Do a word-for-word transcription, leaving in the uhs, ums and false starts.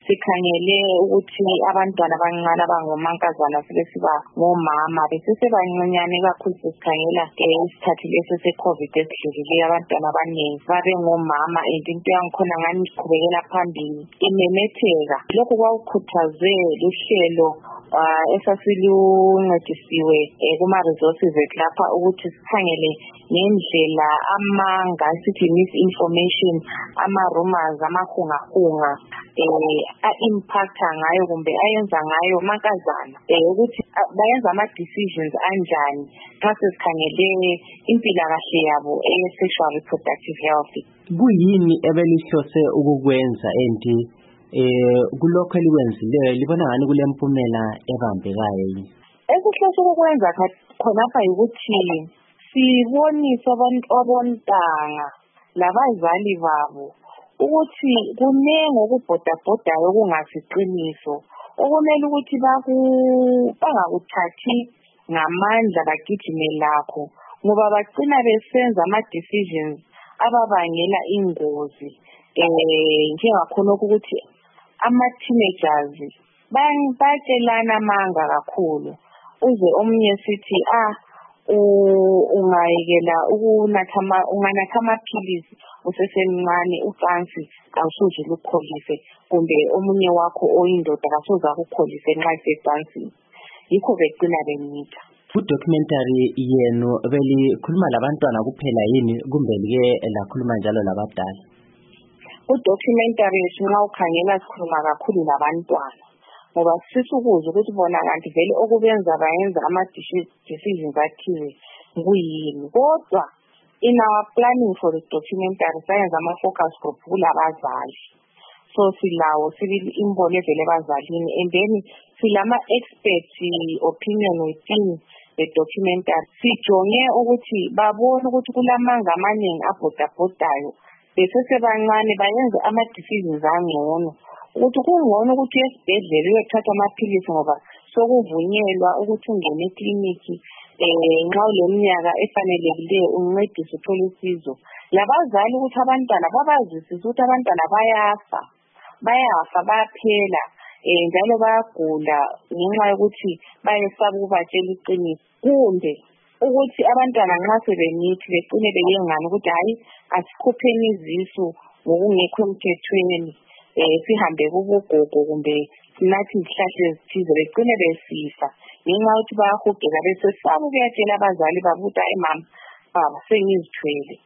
sikhangele ukuthi abantwana abancane abangomankazana sebesiba ngomama besesebancinyane kakhulu sikhangela isikhathi leso se-COVID esidlulileyo abantwana abaningi babe ngomama and into yangikhona ngani iqhubekela phambili imemetheka. Lokhu kwawukhuthaze luhlelo uh, esasiluncedisiwe eh, kuma-resources ethu lapha ukuthi sikhangele ngendlela amanga sithi misinformation, ama-rumors, amahungahunga eh a-impacta ngayo kumbe ayenza ngayo mankazana eh ukuthi bayenza ama-decisions anjani xa sesikhangele impilakahle yabo e-sexual reproductive health. Kuyini ebelihlose ukukwenza enti eh kulokho eliwenzileyo libona ngani kulempumela ebambekayo yini? Esihlose ukukwenza khonapha ukuthi sibonise abantu abontanga labazali babo ukuthi kunenge ukubhodabhodayo okungasiqiniso okumele ukuthi bangakuthathi ngamandla bagijime lakho ngoba bagcina besenza ama-decisions ababangela ingozi eh njengakhona ukuthi ama-teenagers bayatshelana amanga kakhulu uze omunye sithi ah ungayekela ukunatha unganatha amaphilisi usesemncane ucansi awusoze ukukholise kumbe omunye wakho oyindoda akasoze ukukholise nxa isecansini. Yikho begcina bemitha. Ku-documentary yenu belikhuluma labantwana kuphela yini kumbe like lakhuluma njalo labadala? Ku-documentary nxa ukhangela sikhuluma kakhulu labantwana ngoba sisukuza ukuthi bona kanti vele okubenza bayenza ama-decisions athiwe kuyini. Kodwa in our planning for the documentary sayenza ama-focus group kulabazali. So silawo sibili imbono evele ebazalini and then silama-expert opinion within the documentary. Sijonge ukuthi babone ukuthi kulamanga amaningi abhodabhodayo besesebancane bayenza ama-decisions angcono ukuthi kungcono ukuthi esibhedlela uyothatha amaphilisi ngoba sokuvunyelwa ukuthi ungene ekliniki eh nxa uleminyaka efanelekileyo uncedise uthole usizo. Labazali ukuthi abantwana babazisise ukuthi abantwana bayafa bayafa bayaphela eh njalo bayagula ngenxa yokuthi bayesaba ukubatshela iqiniso kumbe ukuthi abantwana nxa sebemithi becine beyengana ukuthi hayi asikhupheni izisu ngokungekho emthethweni eh sihambe kubogogo kumbe sinathi izihlahla ezithize becine besifa ngenxa yokuthi bayahugeka besesaba ukuyatshela abazali babuta emama baba sengizithwele.